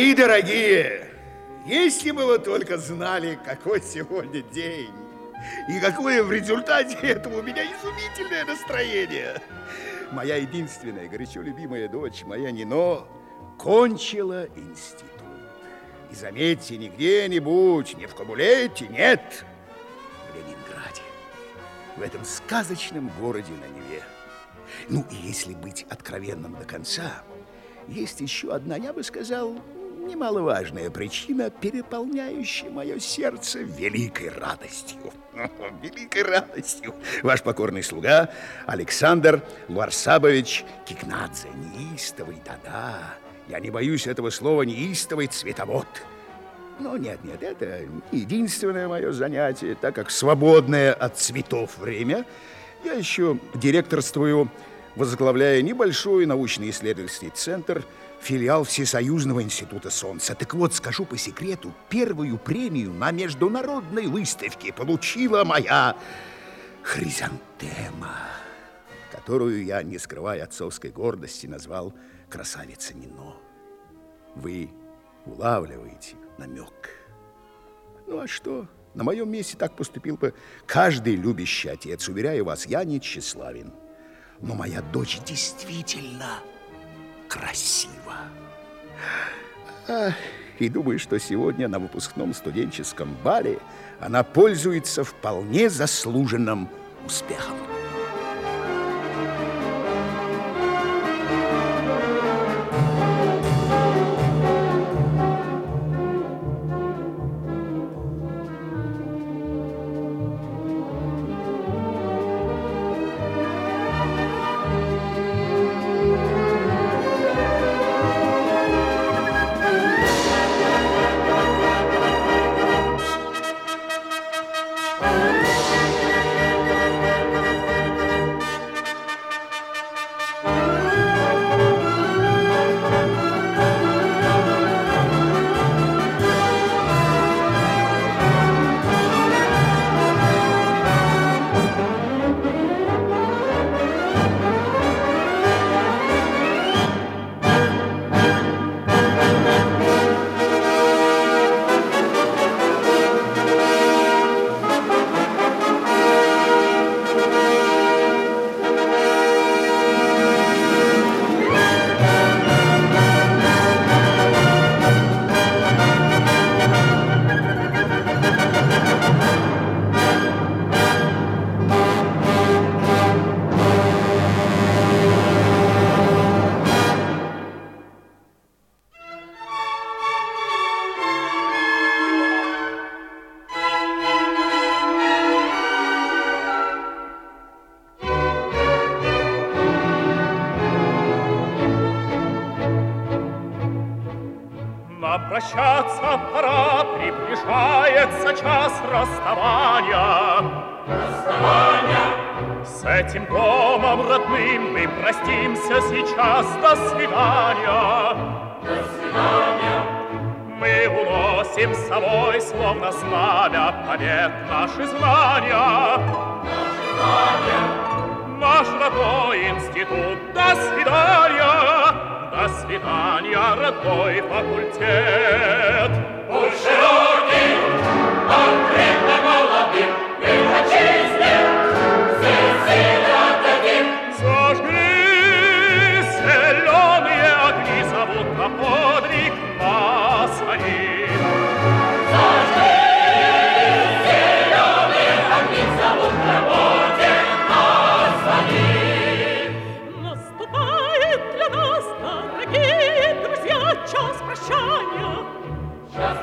Мои дорогие, если бы вы только знали, какой сегодня день, и какое в результате этого у меня изумительное настроение. Моя единственная, горячо любимая дочь, моя Нино, кончила институт. И заметьте, не где-нибудь, не в Кабулете, нет, в Ленинграде, в этом сказочном городе на Неве. Ну, и если быть откровенным до конца, есть еще одна, я бы сказал, немаловажная причина, переполняющая мое сердце великой радостью. Великой радостью. Ваш покорный слуга Александр Луарсабович Кикнадзе. Неистовый, да-да. Я не боюсь этого слова, неистовый цветовод. Но нет, это не единственное мое занятие, так как свободное от цветов время я еще директорствую, возглавляя небольшой научно-исследовательский центр, филиал Всесоюзного института Солнца. Так вот, скажу по секрету, первую премию на международной выставке получила моя хризантема, которую я, не скрывая отцовской гордости, назвал красавица Нино. Вы улавливаете намек. Ну а что? На моем месте так поступил бы каждый любящий отец. Уверяю вас, я не тщеславен. Но моя дочь действительно красива. И думаю, что сегодня на выпускном студенческом бале она пользуется вполне заслуженным успехом. Прощаться пора, приближается час расставания. С этим домом родным мы простимся сейчас. До свидания. Мы уносим с собой, словно знамя, побед наши знания. Наш родной институт. До свидания. До свидания, родной факультет. Будь широким, конкретно молодым, мы отчизне все силы отдадим. Зажгли зеленые огни, зовут на подвиг нас они. Зажгли зеленые огни, зовут на подвиг нас они. Наступает для нас, дорогие друзья, час прощания. Час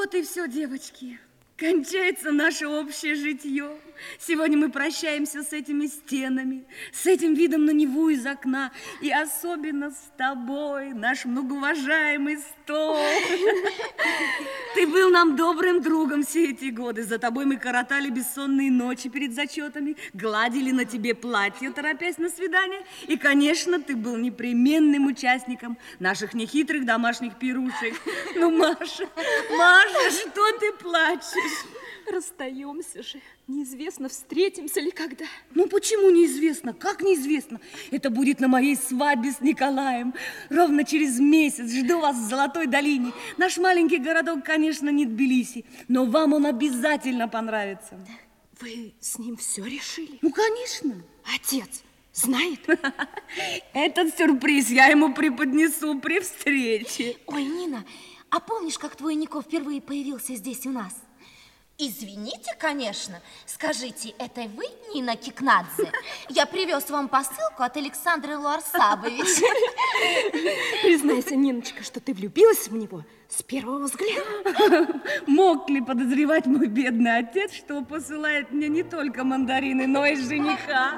Вот и все, девочки. Кончается наше общее житье. Сегодня мы прощаемся с этими стенами, с этим видом на Неву из окна, и особенно с тобой, наш многоуважаемый стол. Ты был нам добрым другом все эти годы. За тобой мы коротали бессонные ночи перед зачетами, гладили на тебе платье, торопясь на свидание. И, конечно, ты был непременным участником наших нехитрых домашних пирушек. Ну, Маша, что ты плачешь? Расстаемся же. Неизвестно, встретимся ли когда. Ну, почему неизвестно? Как неизвестно? Это будет на моей свадьбе с Николаем. Ровно через месяц. Жду вас в Золотой долине. Наш маленький городок, конечно, не Тбилиси, но вам он обязательно понравится. Вы с ним все решили? Ну, конечно. Отец знает? Этот сюрприз я ему преподнесу при встрече. Ой, Нина, а помнишь, как твой Нико впервые появился здесь у нас? Извините, конечно. Скажите, это вы, Нина Кикнадзе? Я привез вам посылку от Александры Луарсабовича. Признайся, Ниночка, что ты влюбилась в него с первого взгляда. Мог ли подозревать мой бедный отец, что посылает мне не только мандарины, но и жениха?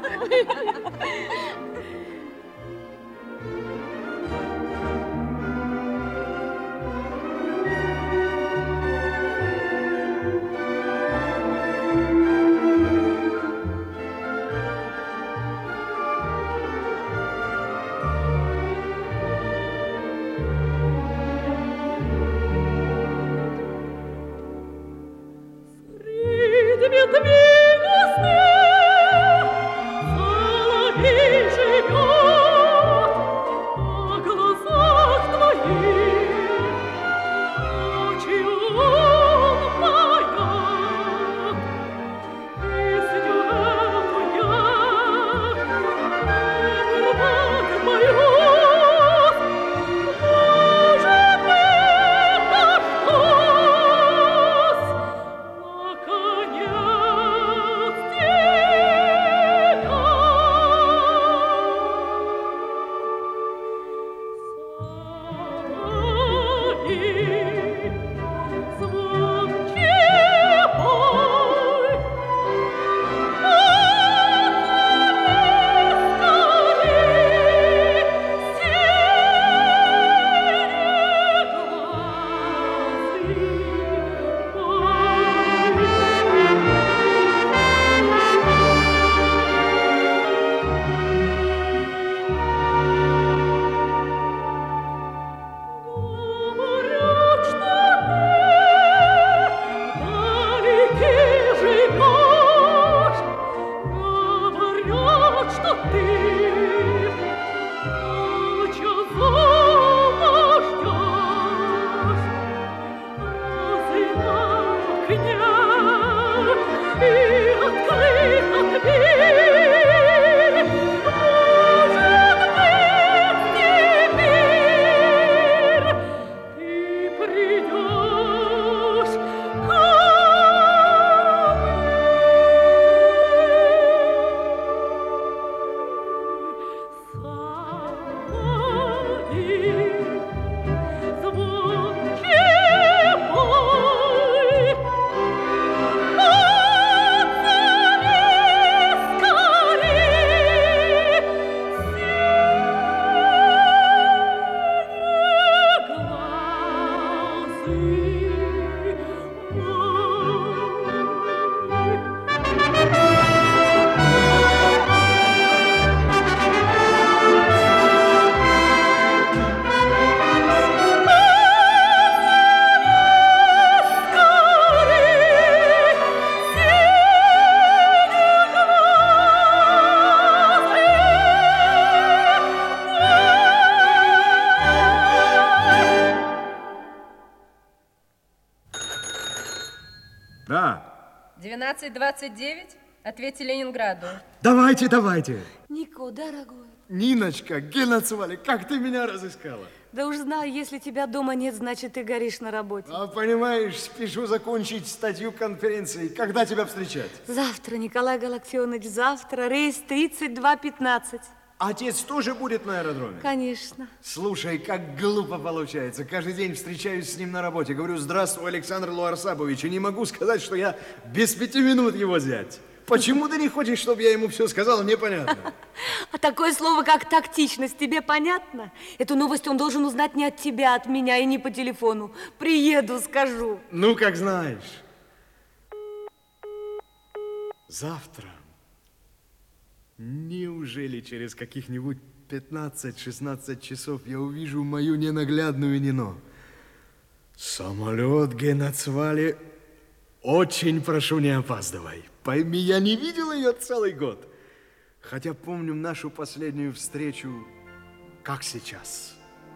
Да. 12:29. Ответьте Ленинграду. Давайте, давайте. Нико, дорогой. Ниночка, Геноцвали, как ты меня разыскала? Да уж знаю, если тебя дома нет, значит, ты горишь на работе. А понимаешь, спешу закончить статью конференции. Когда тебя встречать? Завтра, Николай Галактионович, завтра. Рейс 32:15. Отец тоже будет на аэродроме? Конечно. Слушай, как глупо получается. Каждый день встречаюсь с ним на работе. Говорю, здравствуй, Александр Луарсабович. И не могу сказать, что я без 5 минут его зять. Почему ты не хочешь, чтобы я ему все сказал, непонятно. А такое слово, как тактичность, тебе понятно? Эту новость он должен узнать не от тебя, а от меня, и не по телефону. Приеду, скажу. Ну, как знаешь. Завтра. Неужели через каких-нибудь 15-16 часов я увижу мою ненаглядную Нино? Самолет Генацвали. Очень прошу, не опаздывай. Пойми, я не видел ее целый год. Хотя помню нашу последнюю встречу, как сейчас.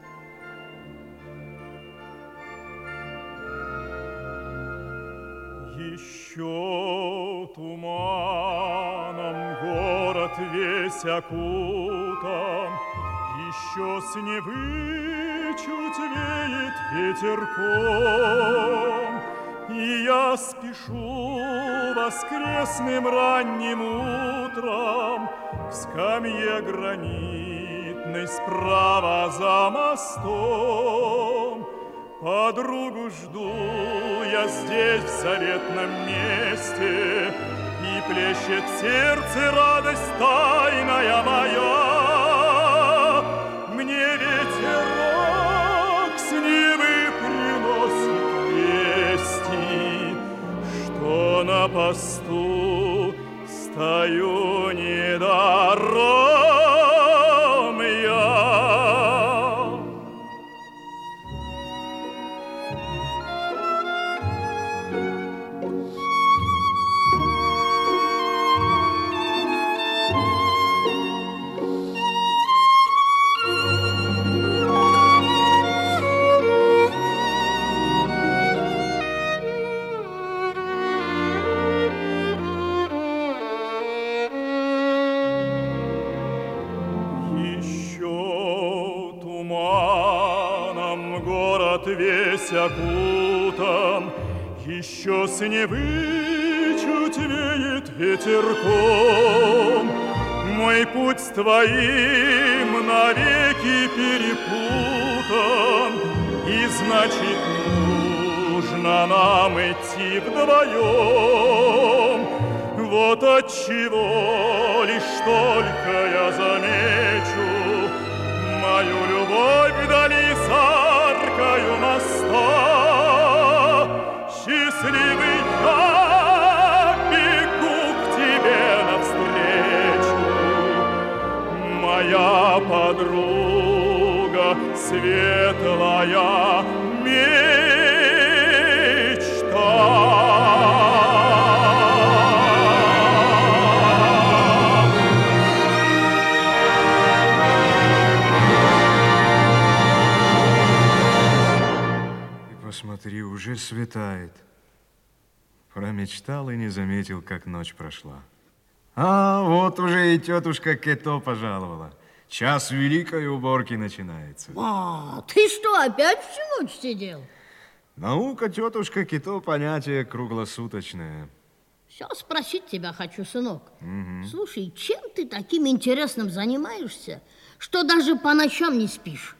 Еще туманом город весь окутан, еще с Невы чуть веет ветерком, и я спешу воскресным ранним утром к скамье гранитной справа за мостом. Подругу жду я здесь, в заветном месте, и плещет в сердце радость тайная моя. Мне ветерок с Невы приносит вести, что на посту стою недаром я. Весь окутан, еще с Невы чуть веет ветерком. Мой путь с твоим навеки перепутан, и значит, нужно нам идти вдвоем. Вот отчего лишь только я замечу мою любовь вдали с аркою моста. Счастливый я бегу к тебе навстречу, моя подруга, светлая мечта. Смотри, уже светает. Промечтал и не заметил, как ночь прошла. А, вот уже и тетушка Кето пожаловала. Час великой уборки начинается. А, ты что, опять всю ночь сидел? Наука, тетушка Кето, понятие круглосуточное. Все спросить тебя хочу, сынок. Угу. Слушай, чем ты таким интересным занимаешься, что даже по ночам не спишь?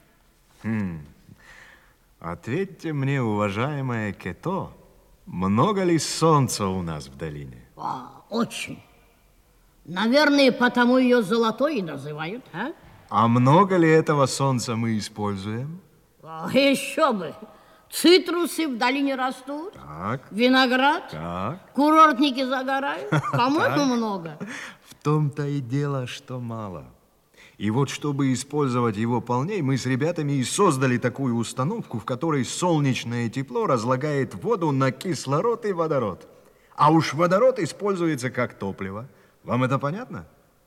Ответьте мне, уважаемая Кето, много ли солнца у нас в долине? Очень. Наверное, потому ее золотой и называют, а? А много ли этого солнца мы используем? Еще бы. Цитрусы в долине растут, так. Виноград, так. Курортники загорают. По-моему, много. В том-то и дело, что мало. И вот, чтобы использовать его полней, мы с ребятами и создали такую установку, в которой солнечное тепло разлагает воду на кислород и водород. А уж водород используется как топливо. Вам это понятно?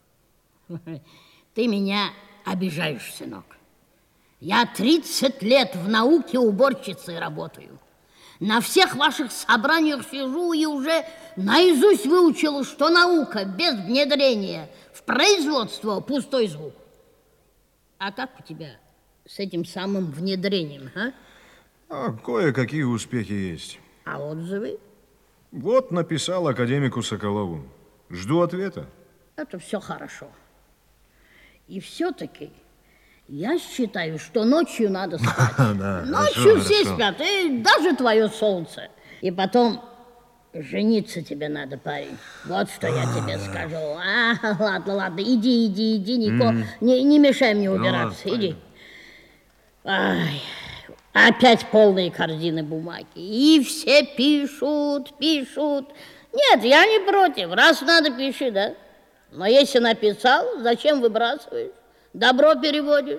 Ты меня обижаешь, сынок. Я 30 лет в науке уборщицей работаю. На всех ваших собраниях сижу и уже наизусть выучила, что наука без внедрения в производство пустой звук. А как у тебя с этим самым внедрением, а? Кое-какие успехи есть. А отзывы? Вот написал академику Соколову. Жду ответа. Это все хорошо. И все-таки я считаю, что ночью надо спать. Ночью все спят, и даже твое солнце. И потом жениться тебе надо, парень. Вот что я тебе скажу. Ладно, иди, Нико, не мешай мне убираться, иди. Ай, опять полные корзины бумаги. И все пишут. Нет, я не против. Раз надо, пиши, да? Но если написал, зачем выбрасываешь? Добро переводишь.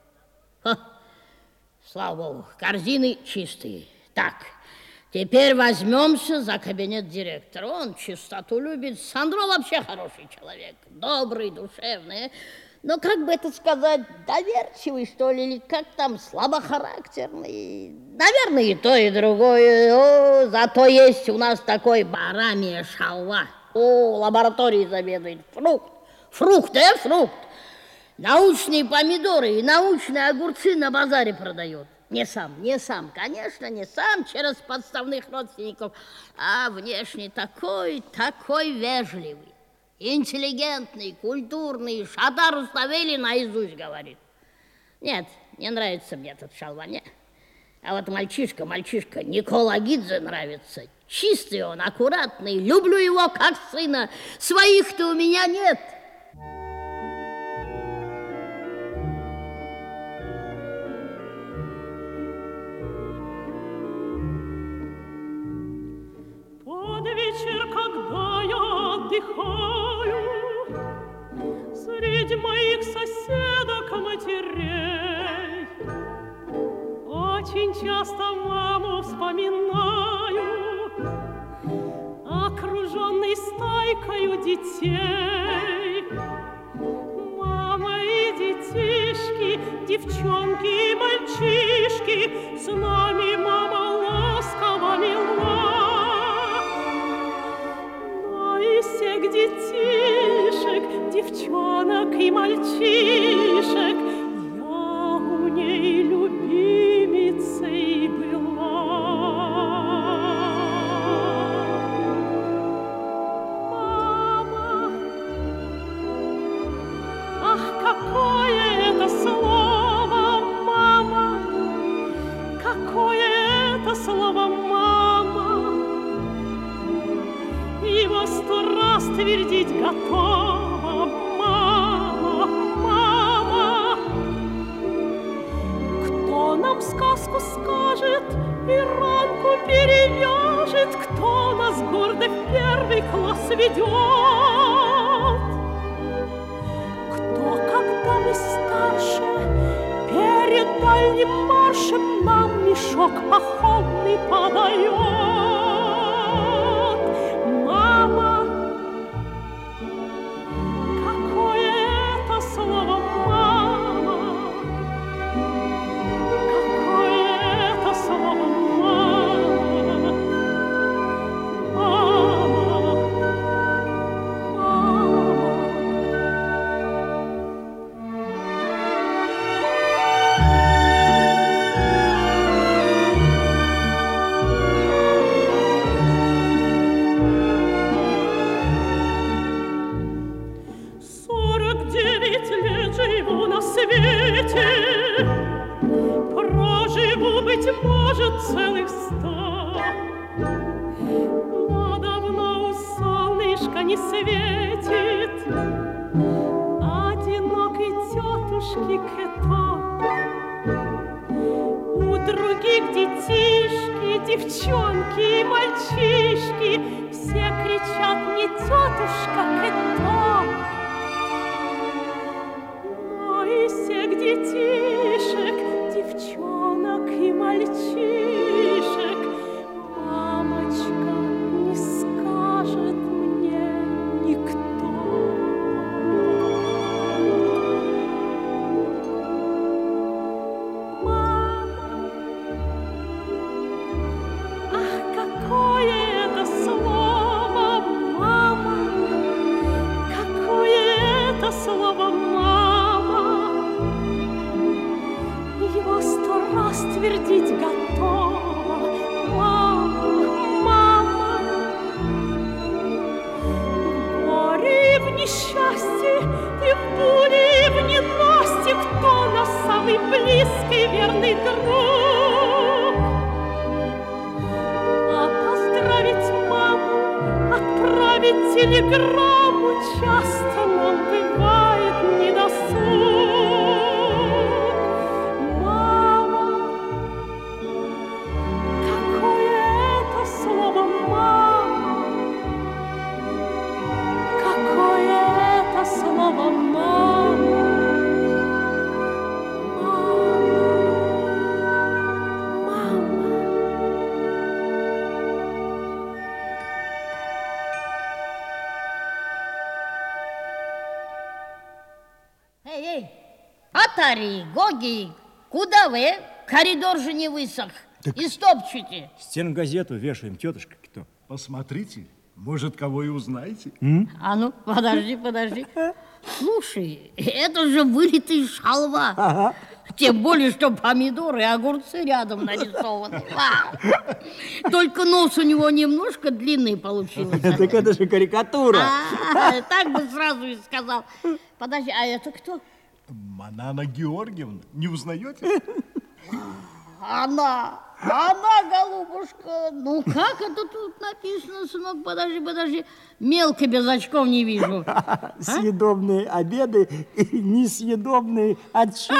Слава Богу, корзины чистые. Так, теперь возьмемся за кабинет директора. Он чистоту любит. Сандро вообще хороший человек. Добрый, душевный. Но как бы это сказать, доверчивый, что ли, или как там, слабохарактерный. Наверное, и то, и другое. Зато есть у нас такой Барамия Шалва. Лабораторией заведует. Фрукт. Научные помидоры и научные огурцы на базаре продает. Не сам, конечно, не сам, через подставных родственников, а внешне такой вежливый, интеллигентный, культурный, Шатар Руставели наизусть говорит. Нет, не нравится мне этот Шалва, нет. А вот мальчишка, Никола Гидзе нравится. Чистый он, аккуратный, люблю его как сына. Своих-то у меня нет. Под вечер, когда я отдыхаю, среди моих соседок матерей, очень часто маму вспоминаю, окруженный стайкою детей. Мама и детишки, девчонки и мальчишки, с нами мама ласково мила. Но из всех детишек, девчонок и мальчишек, я у ней любимицей была. Мама, ах, какое это слово, мама, какое это слово, мама, его 100 раз твердить готова, мама. Кто нам сказку скажет и ранку перевяжет, кто нас гордо в 1 класс ведет? Кто, когда мы старше, перед дальним маршем нам мешок походный подает? Мама, какое это слово, мама, какое это слово, мама, мама, мама. Живу на свете, проживу, быть может, целых 100. Но давно у солнышка не светит одинокой тетушки Кето. У других детишки, девчонки и мальчишки все кричат: не тетушка Кето. Всех детишек, девчонок и мальчишек мамочка не скажет мне никто. Мама, ах, какое это слово, мама, какое и телеграмму часто нам бывает недосуг. Мама, какое это слово «мама», какое это слово «мама». Атари, Гоги, куда вы? Коридор же не высох. Так... И стопчете. Стенгазету вешаем, тетушка. Кто? Посмотрите, может, кого и узнаете. А ну, подожди. Слушай, это же вылитый шалва. Ага. Тем более, что помидоры и огурцы рядом нарисованы. Только нос у него немножко длинный получился. Так это же карикатура. Так бы сразу и сказал. Подожди, а это кто? Манана Георгиевна. Не узнаете? Она, голубушка. Ну, как это тут написано, сынок? Подожди. Мелко без очков не вижу. Съедобные обеды и несъедобные отчеты.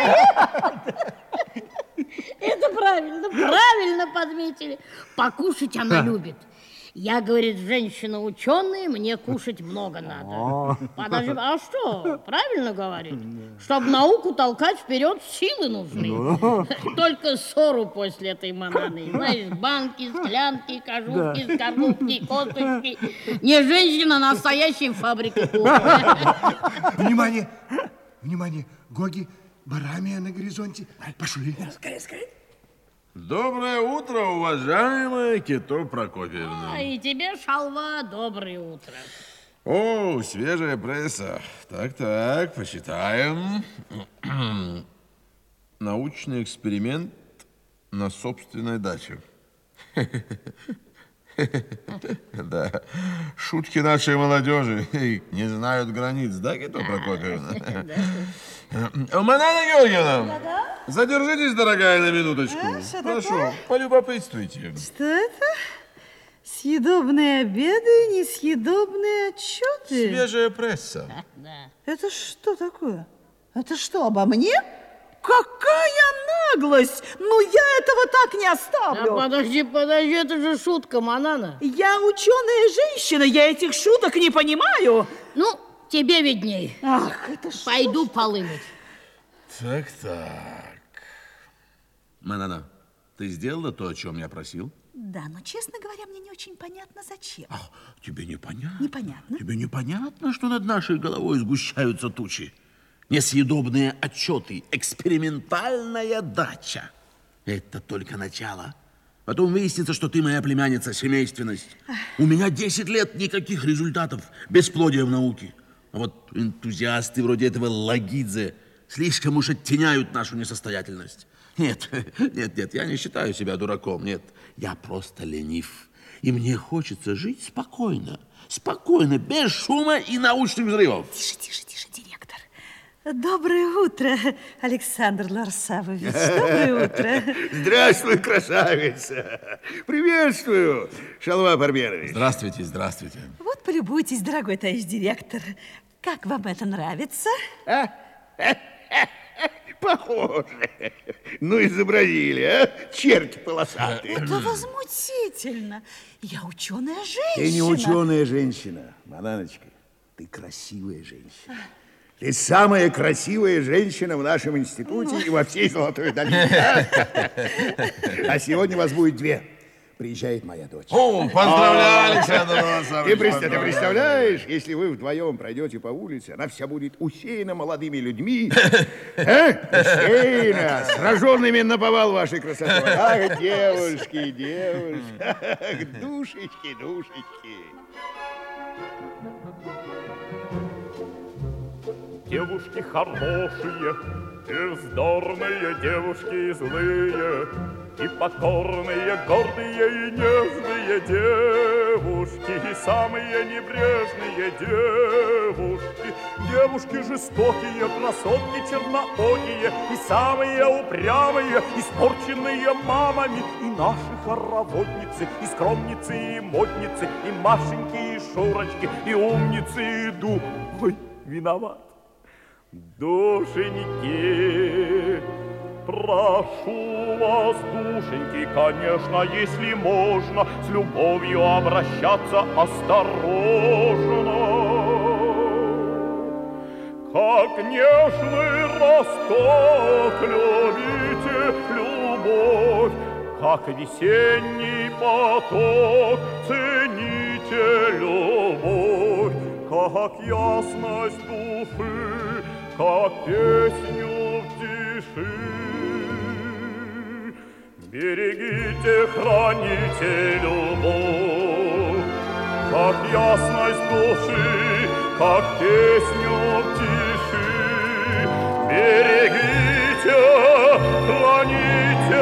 Это правильно подметили. Покушать она любит. Я, говорит, женщина-ученая, мне кушать много надо. Подожди, а что? Правильно говорит? Чтобы науку толкать вперед, силы нужны. Только ссору после этой мананы. Знаешь, банки, склянки, кожухи, скорлупки, косточки. Не женщина, а настоящая фабрика кухни. Внимание, Гоги, Барамия на горизонте. Пошли. Скорее. Доброе утро, уважаемая Кито Прокопьевна. И тебе, шалва, доброе утро. О, свежая пресса. Так, почитаем. Научный эксперимент на собственной даче. Да, шутки нашей молодежи не знают границ, да, Кито Прокопьевна? Манана Георгиевна, задержитесь, дорогая, на минуточку. Прошу, полюбопытствуйте. Что это? Съедобные обеды, несъедобные отчеты? Свежая пресса. Это что такое? Это что, обо мне? Какая наглость! Ну, я этого так не оставлю. Да подожди, это же шутка, Манана. Я ученая женщина, я этих шуток не понимаю. Ну, тебе видней. Ах, это что? Пойду полы мыть. Так. Манана, ты сделала то, о чем я просил? Да, но, честно говоря, мне не очень понятно, зачем. Тебе непонятно? Непонятно. Тебе непонятно, что над нашей головой сгущаются тучи? Несъедобные отчеты, экспериментальная дача. Это только начало. Потом выяснится, что ты моя племянница, семейственность. У меня 10 лет никаких результатов, бесплодия в науке. А вот энтузиасты вроде этого Лагидзе слишком уж оттеняют нашу несостоятельность. Нет, я не считаю себя дураком, нет. Я просто ленив. И мне хочется жить спокойно, без шума и научных взрывов. Тише, директор. Доброе утро, Александр Ларсавович. Доброе утро. Здравствуй, красавица. Приветствую, Шалва Барберович. Здравствуйте. Вот полюбуйтесь, дорогой товарищ директор. Как вам это нравится? Похоже. Ну, изобразили, а? Черти полосатые. Это возмутительно. Я ученая женщина. Ты не ученая женщина, Мананочка. Ты красивая женщина. Ты самая красивая женщина в нашем институте и во всей Золотой долине. А сегодня вас будет 2. Приезжает моя дочь. Поздравляю, Александр Ларсович. Ты представляешь, если вы вдвоем пройдете по улице, она вся будет усеяна молодыми людьми. Усеяна, сраженными наповал вашей красотой. Ах, девушки. Ах, душечки. Девушки хорошие, и вздорные, девушки злые, и покорные, гордые и нежные девушки, самые небрежные девушки. Девушки жестокие, красотки черноокие, и самые упрямые, испорченные мамами. И наши хороводницы, и скромницы, и модницы, и Машеньки, и Шурочки, и умницы, и Ой, виноват. Душеньки, прошу вас, душеньки, конечно, если можно, с любовью обращаться осторожно. Как нежный росток любите любовь, как весенний поток цените любовь, как ясность души, как песню в тиши. Берегите, храните любовь, как ясность души, как песню в тиши. Берегите, храните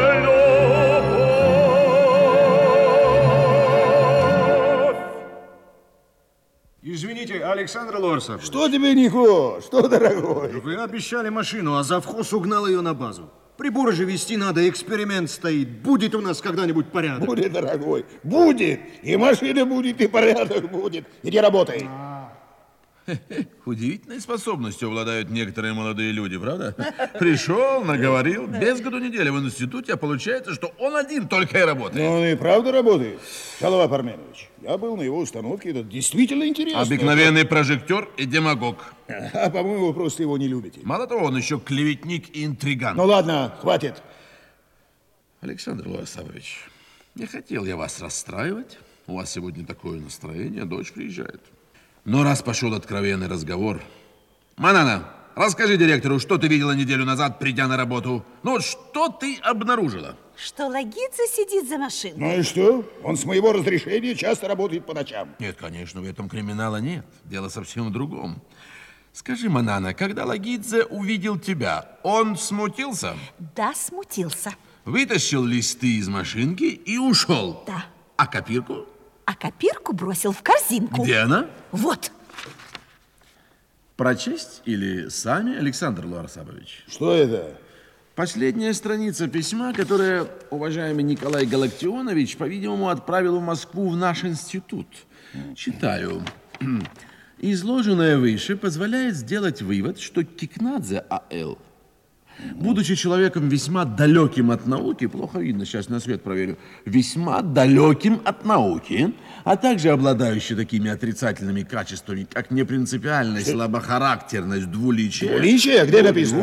любовь. Извините, Александр Лорсов. Что тебе, Нико? Что, дорогой? Вы обещали машину, а завхоз угнал ее на базу. Приборы же вести надо, эксперимент стоит. Будет у нас когда-нибудь порядок? Будет, дорогой, будет. И машина будет, и порядок будет. Иди работай. Удивительной способностью обладают некоторые молодые люди, правда? Пришел, наговорил, без году недели в институте, а получается, что он один только и работает. Ну, он и правда работает. Шалава Парменович, я был на его установке, это действительно интересно. Обыкновенный прожектор и демагог. А, по-моему, вы просто его не любите. Мало того, он еще клеветник и интриган. Ну, ладно, хватит. Александр Луасавович, не хотел я вас расстраивать. У вас сегодня такое настроение, дочь приезжает. Но раз пошел откровенный разговор... Манана, расскажи директору, что ты видела неделю назад, придя на работу. Ну, что ты обнаружила? Что Лагидзе сидит за машиной. Ну и что? Он с моего разрешения часто работает по ночам. Нет, конечно, в этом криминала нет. Дело совсем в другом. Скажи, Манана, когда Лагидзе увидел тебя, он смутился? Да, смутился. Вытащил листы из машинки и ушел? Да. А копирку? А копирку бросил в корзинку. Где она? Вот. Прочесть или сами, Александр Луарсабович? Что это? Последняя страница письма, которое уважаемый Николай Галактионович, по-видимому, отправил в Москву в наш институт. Читаю. Изложенное выше позволяет сделать вывод, что Кикнадзе А.Л., будучи человеком весьма далеким от науки, плохо видно, сейчас на свет проверю, весьма далеким от науки, а также обладающий такими отрицательными качествами, как непринципиальность, слабохарактерность, двуличие. Двуличие? Где написано?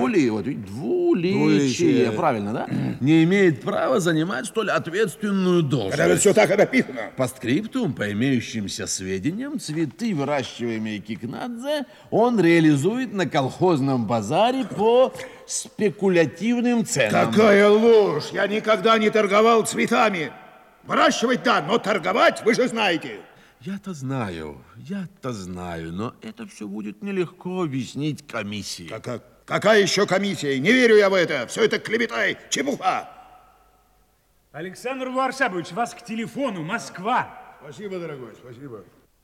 Двуличие, правильно, да? Не имеет права занимать столь ответственную должность. Когда все так и написано. Постскриптум, по имеющимся сведениям, цветы, выращиваемые Кикнадзе, он реализует на колхозном базаре по спекулятивным ценам. Какая ложь! Я никогда не торговал цветами. Выращивать да, но торговать вы же знаете. Я-то знаю, но это все будет нелегко объяснить комиссии. Какая еще комиссия? Не верю я в это. Все это клевета и чепуха. Александр Луарсабович, вас к телефону, Москва. Спасибо, дорогой, спасибо.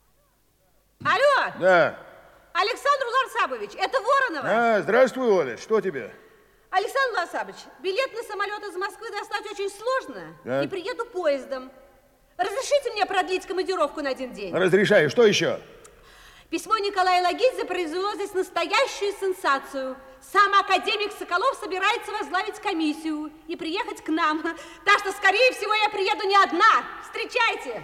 Алло! Да. Александр Луарсабович, это Воронова. А, здравствуй, Оля, что тебе? Александр Луарсабович, билет на самолет из Москвы достать очень сложно. Да. И приеду поездом. Разрешите мне продлить командировку на 1 день? Разрешаю. Что еще? Письмо Николая Лагидзе произвело здесь настоящую сенсацию. Сам академик Соколов собирается возглавить комиссию и приехать к нам. Так что, скорее всего, я приеду не одна. Встречайте.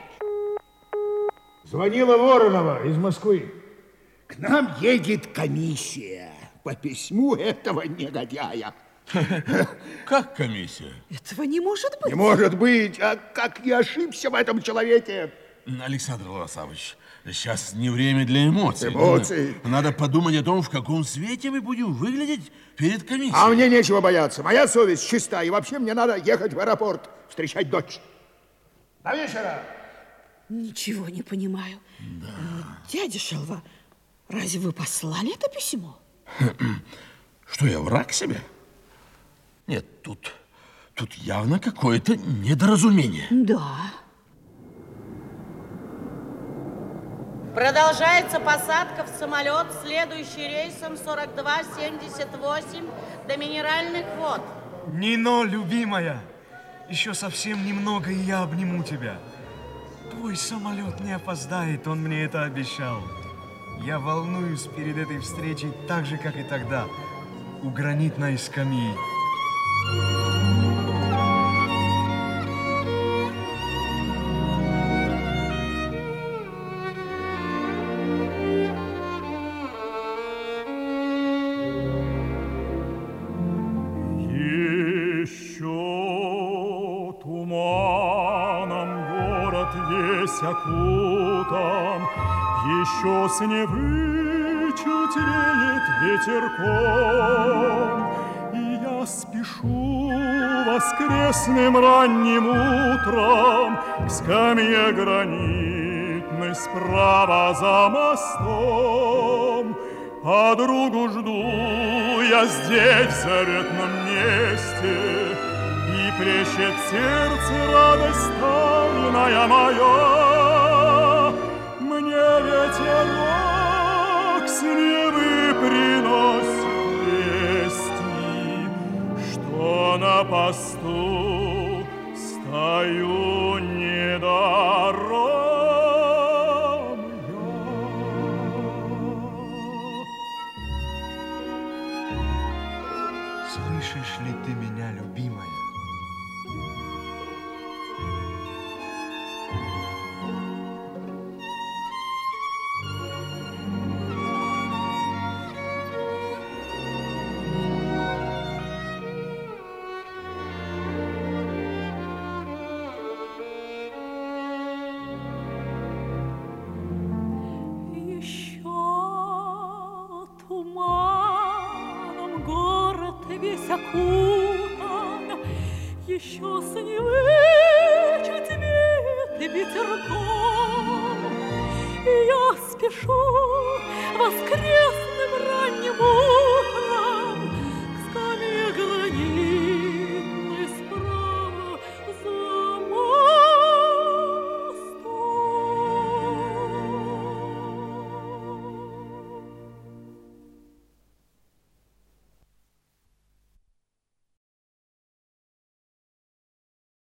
Звонила Воронова из Москвы. К нам едет комиссия по письму этого негодяя. Как комиссия? Этого не может быть. Не может быть. А как я ошибся в этом человеке? Александр Луарсабович, сейчас не время для эмоций. Эмоций? Надо подумать о том, в каком свете мы будем выглядеть перед комиссией. А мне нечего бояться. Моя совесть чиста. И вообще мне надо ехать в аэропорт, встречать дочь. До вечера. Ничего не понимаю. Да. Дядя Шалва, разве вы послали это письмо? Что, я враг себе? Нет, тут явно какое-то недоразумение. Да. Продолжается посадка в самолет, следующий рейсом 4278 до Минеральных вод. Нино, любимая, еще совсем немного, и я обниму тебя. Твой самолет не опоздает, он мне это обещал. Я волнуюсь перед этой встречей так же, как и тогда, у гранитной скамьи. Окутан, еще с Невы чуть веет ветерком, и я спешу воскресным ранним утром к скамье гранитной справа за мостом. Подругу жду я здесь, в заветном месте, и плещет в сердце радость тайная моя. Мне ветерок с Невы приносит вести, что на посту стою недаром я. Слышишь ли ты меня, любимая? Туманом город весь окутан, еще